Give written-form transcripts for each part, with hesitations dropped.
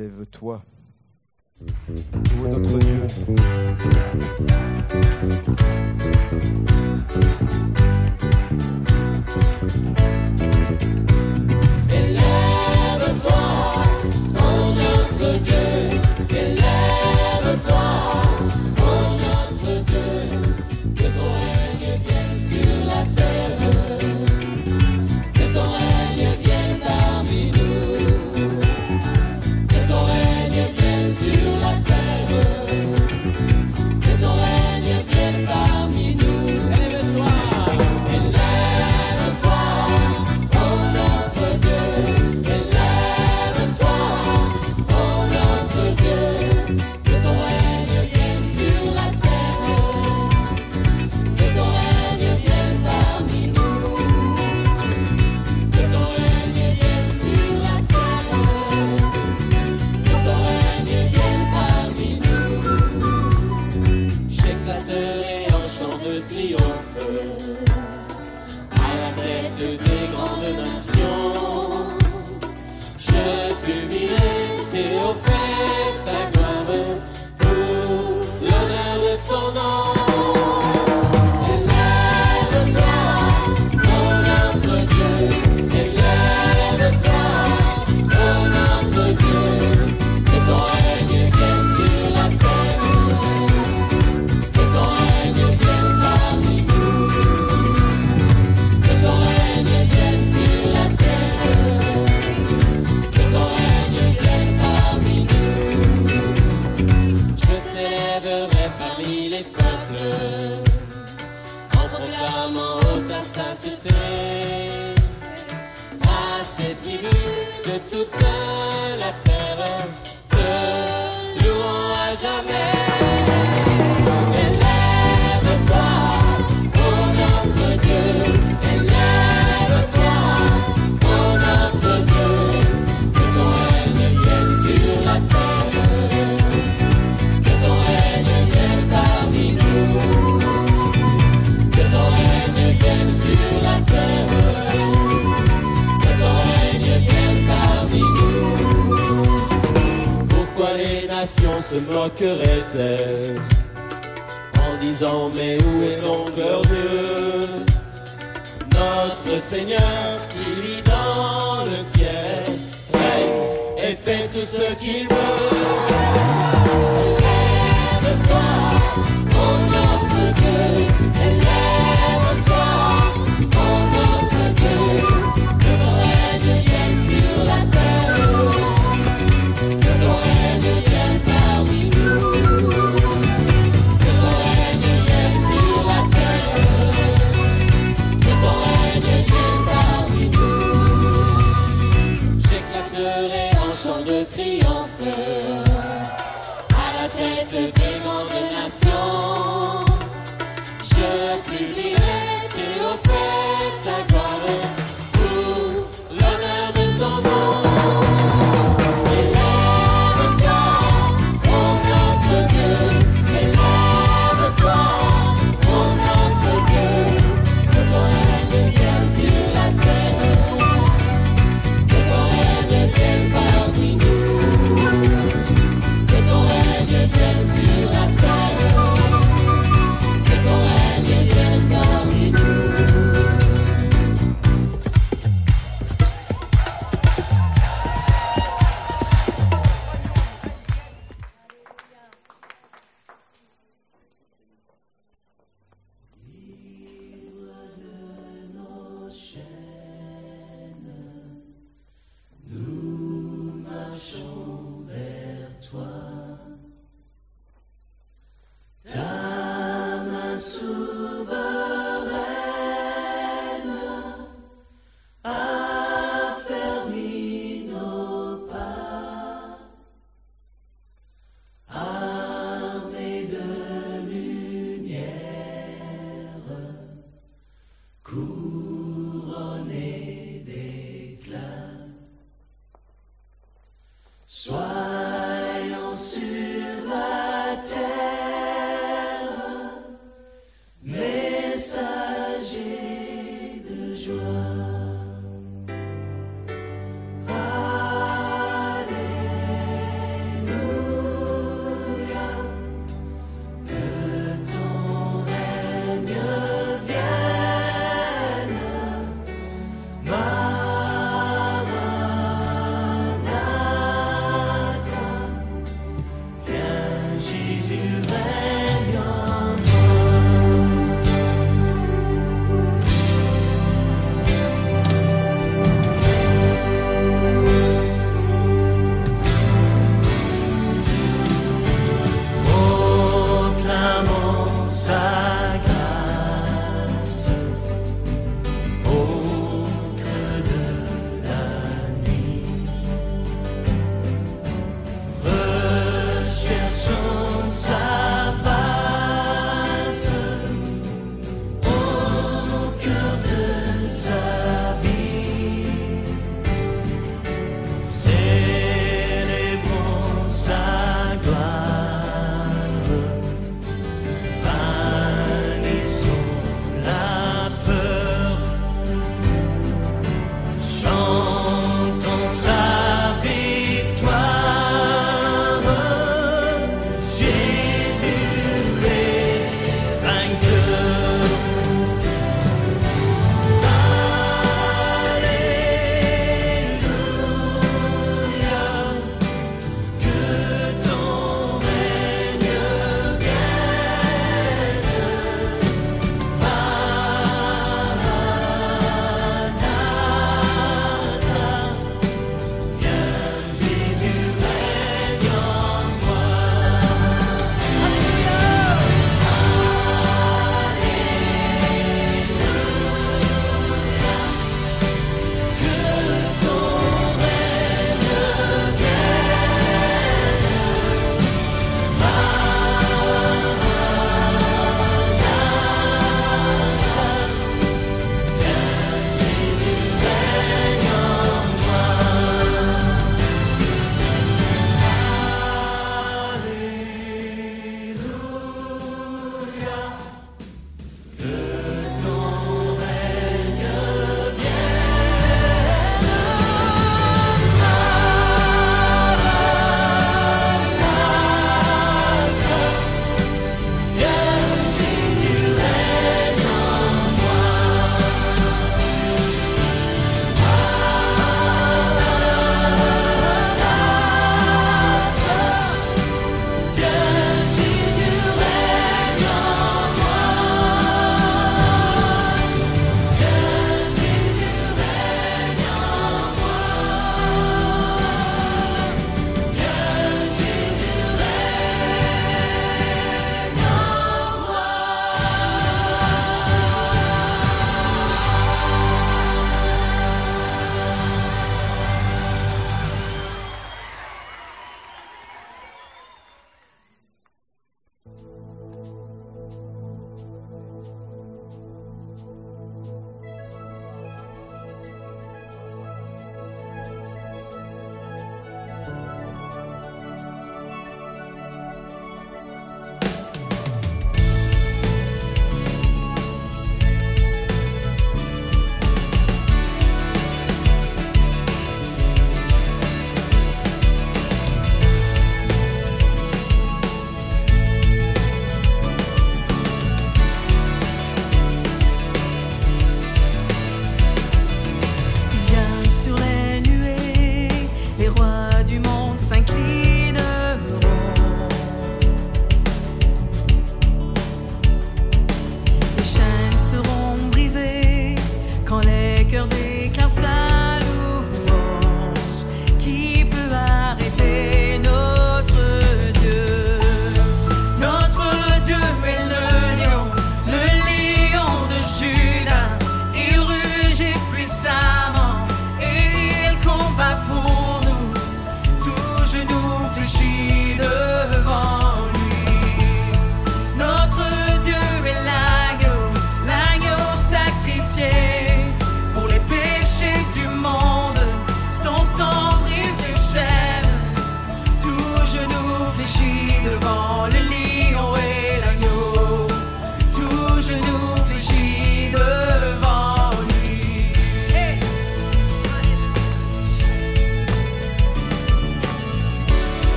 Lève-toi. Ô notre Dieu. Élève-toi, ô notre Dieu. Élève-toi, ô notre Dieu. Que ton règne vienne sur la terre. Que ton règne vienne parmi nous. Que ton règne vienne sur la terre. Que ton règne vienne parmi nous. Élève-toi, élève-toi, ô notre Dieu. Élève-toi, ô notre Dieu. Que ton règne vienne sur la terre. Que ton règne vienne parmi nous. Que ton règne vienne sur la terre. Que ton règne vienne parmi nous. J'éclaterai en chant de triomphe à la tête des grandes nations. Je publierai Théophète ta gloire pour l'honneur de ton nom. Élève-toi, ô notre Dieu. Élève-toi, ô notre Dieu. Que ton règne vienne sur la terre. Que ton règne vienne parmi nous. Que ton règne vienne sur la terre. Que ton règne vienne parmi nous. Je t'élèverai parmi les peuples, en proclamant haut ta sainteté. À ces tribus de toute la terre, te louons à jamais. Élève-toi, ô notre Dieu. Élève-toi, ô notre Dieu. Que ton règne vienne sur la terre. Que ton règne vienne parmi nous. Que ton règne vienne sur la terre. Que ton règne vienne parmi nous. Pourquoi les nations se moqueraient-elles en disant mais où est donc leur Dieu? Notre Seigneur qui vit dans le ciel règne et fait tout ce qu'il veut. Élève-toi, ô notre Dieu. Élève-toi, ô notre Dieu. Que ton règne vienne sur la terre. Que ton règne vienne parmi nous. Que ton règne vienne sur la terre. Que ton règne vienne parmi nous. J'éclaterai en chant de triomphe à la tête des grandes nations. Je publierai Théophète ta gloire pour l'honneur de ton nom. Élève-toi, ô notre Dieu. Élève-toi, ô notre Dieu. Que ton règne vienne sur la terre. Que ton règne vienne parmi nous. Que ton règne vienne sur la terre. Que ton règne vienne parmi nous. Soyons sur la terre, messagers de joie. Alléluia.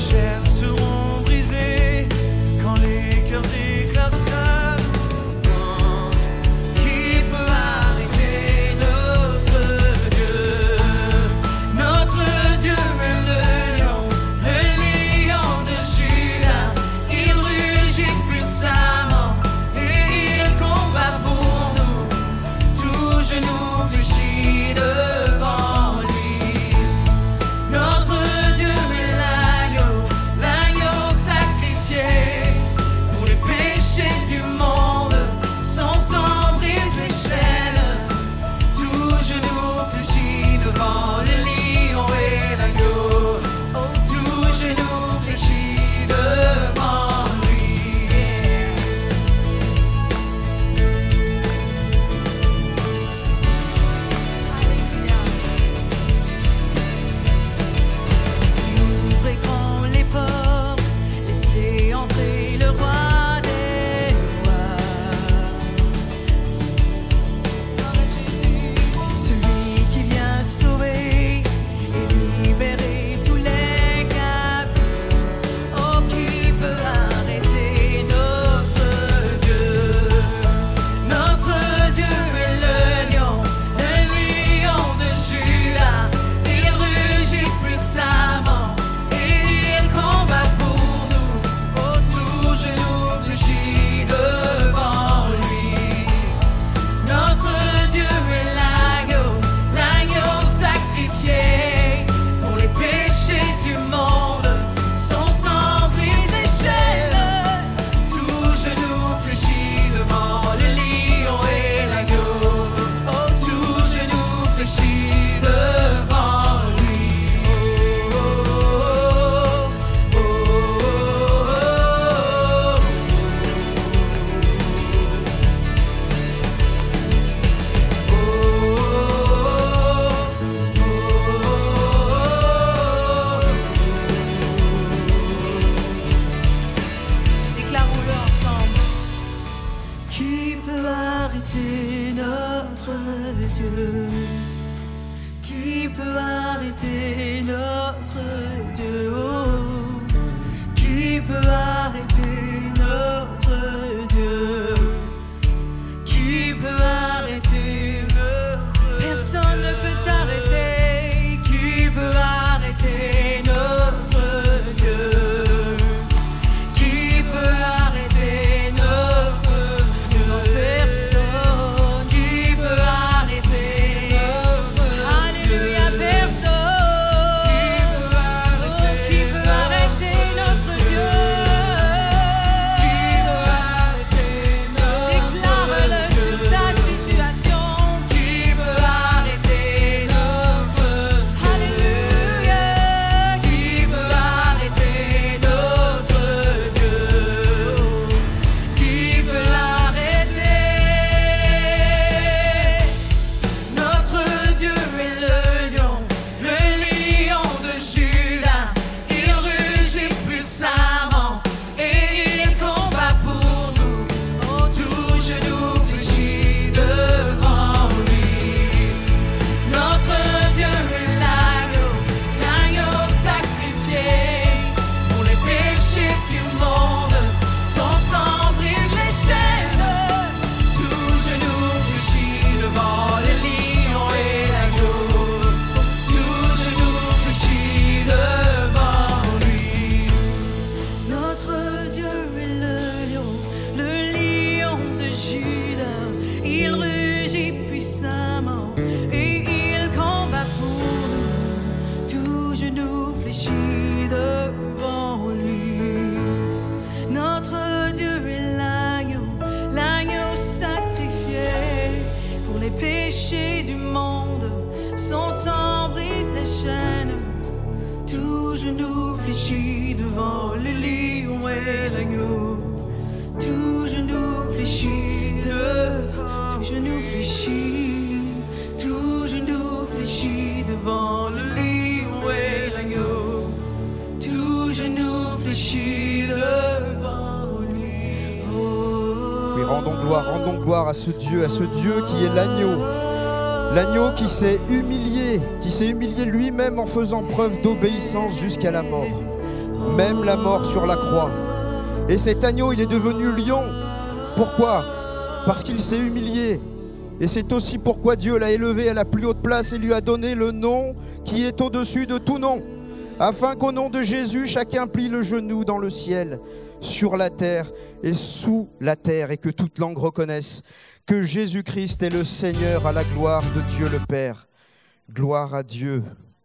chaînes seront brisées quand les cœurs déclarent sa louange. Qui peut arrêter notre Dieu? Notre Dieu est le lion de Juda. Il rugit puissamment et il combat pour nous. Tout genou fléchit devant lui. Notre Dieu est l'agneau sacrifié pour les péchés du monde. Son sang brise les chaînes. Tout genou fléchit devant le lion et l'agneau. Tout genou fléchit devant lui. Ouvrez grand les portes, laissez entrer le roi des rois. Celui qui vient sauver et libérer tous les captifs. Oh, qui peut arrêter notre Dieu? Notre Dieu est le lion de Juda. Il rugit puissamment et il combat pour nous. Oh, tout genou fléchit devant lui. Notre Dieu est l'agneau sacrifié pour les péchés du monde. Son sang brise les chaînes. Tout genou fléchit devant le lion et l'agneau. Oh, tout genou fléchit devant lui. Oh, oh, oh, oh, oh, Déclarons-le ensemble. Qui peut arrêter notre Dieu? Qui peut arrêter notre Dieu? Oh, qui peut arrêter notre Dieu? Qui peut arrêter notre Dieu? Personne ne peut t'arrêter. Qui peut arrêter notre Dieu? Qui peut arrêter notre Dieu? Personne. Qui peut arrêter notre Dieu? Alléluia, personne. Qui peut arrêter notre Dieu? Qui peut arrêter notre Dieu? Déclare-le sur ta situation. Qui peut arrêter notre Dieu? Alléluia. Qui peut arrêter notre Dieu? Qui peut l'arrêter? Notre Dieu est le lion de Juda. Il rugit puissamment et il combat pour nous. Oh, tout genou fléchit devant lui. Notre Dieu est l'agneau sacrifié pour les péchés du monde. Son sang brise les chaînes. Tout genou fléchit devant le lion et l'agneau. Tout genou fléchit devant lui. Notre Dieu est le lion de Juda. Il rugit puissamment et il combat pour nous. Tout genou fléchit devant lui. Notre Dieu est l'agneau sacrifié pour les péchés du monde. Son sang brise les chaînes. Tout genou fléchit devant le lion et l'agneau. Tout genou fléchit devant. Tout genou fléchit. Tout genou fléchit devant le lion et l'agneau. Tout genou fléchit devant lui. Oh. Oui, rendons gloire à ce Dieu qui est l'agneau. L'agneau qui s'est humilié lui-même en faisant preuve d'obéissance jusqu'à la mort. même la mort sur la croix. Et cet agneau, il est devenu lion. Pourquoi ? Parce qu'il s'est humilié. Et c'est aussi pourquoi Dieu l'a élevé à la plus haute place et lui a donné le nom qui est au-dessus de tout nom, afin qu'au nom de Jésus, chacun plie le genou dans le ciel, sur la terre et sous la terre, et que toute langue reconnaisse que Jésus-Christ est le Seigneur, à la gloire de Dieu le Père. Gloire à Dieu.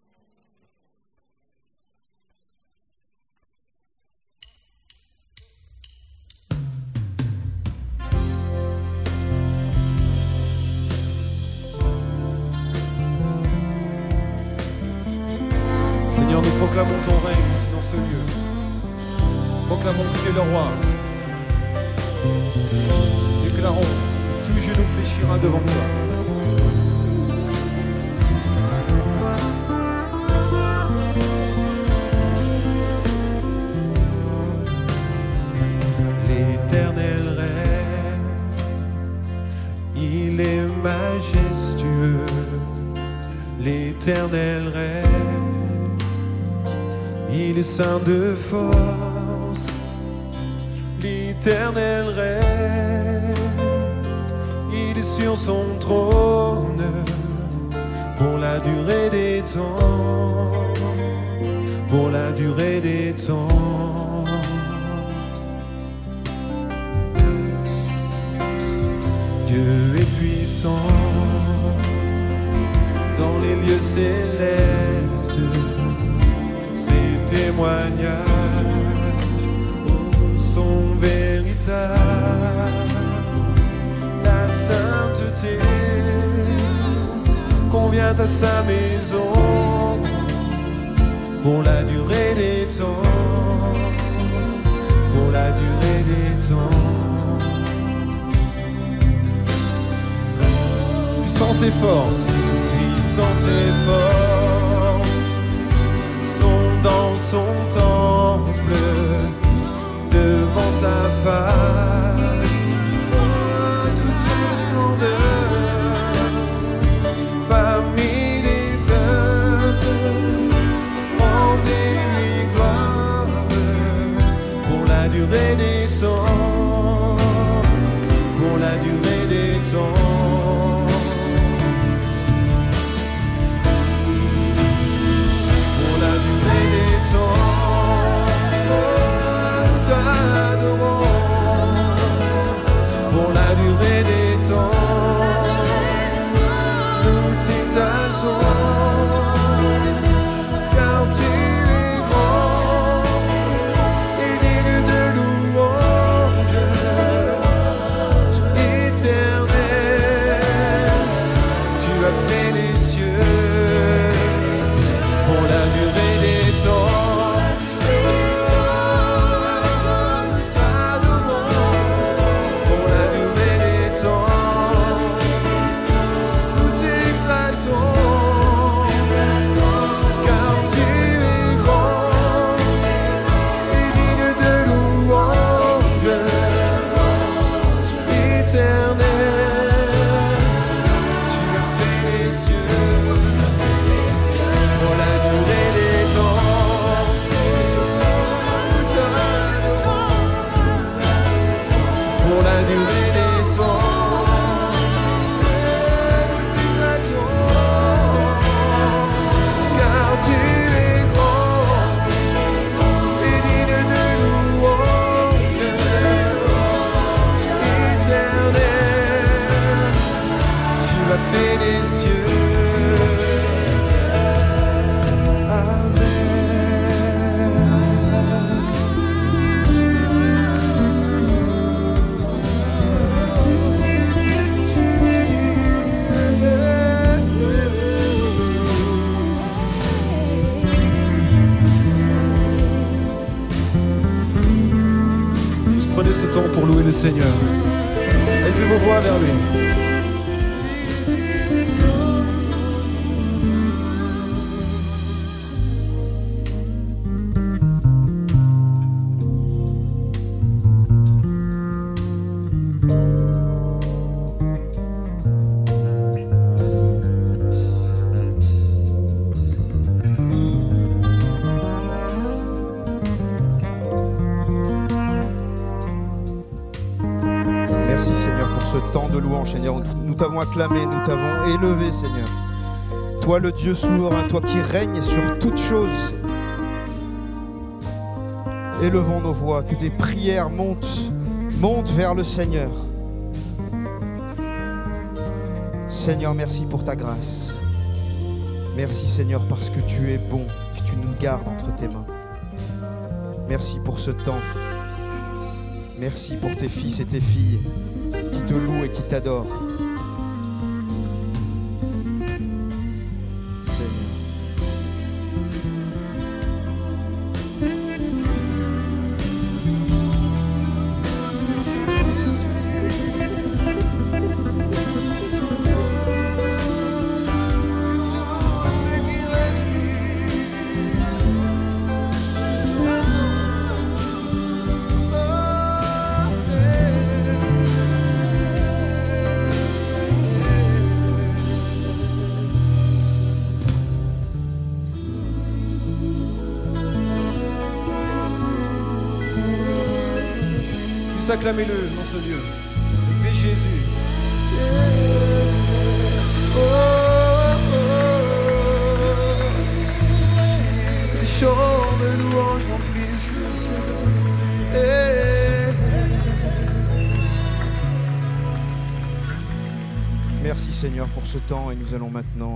Seigneur, nous proclamons ton règne ici dans ce lieu. Proclamons que tu es le roi. Déclarons que tout genou fléchira devant toi. L'Éternel règne, il est majestueux. L'Éternel règne, il est saint de force. L'Éternel règne, il est sur son trône pour la durée des temps, pour la durée des temps. Dieu est puissant dans les lieux célestes. Ses témoignages sont véritables. La sainteté convient à sa maison pour la durée des temps, pour la durée des temps. Puissance et force, puissance et force sont dans son temple, devant sa face. C'est toute splendeur, famille des peuples, rendez-lui gloire pour la durée des temps, pour la durée des temps. Pour la durée des temps, nous t'exaltons, car tu es grand et digne de louange, éternel. Tu as fait les cieux pour la durée des temps. Prenez ce temps pour louer le Seigneur. Élevez vos voix vers lui. temps de louange, Seigneur. Nous t'avons acclamé, nous t'avons élevé, Seigneur. Toi, le Dieu souverain, toi qui règnes sur toutes choses. Élevons nos voix, que des prières montent vers le Seigneur. Seigneur, merci pour ta grâce. Merci, Seigneur, parce que tu es bon, que tu nous gardes entre tes mains. Merci pour ce temps. Merci pour tes fils et tes filles qui te louent et qui t'adorent. Acclamez-le dans ce lieu. Levez Jésus. Les chants de louange remplissent le cœur. Merci Seigneur pour ce temps et nous allons maintenant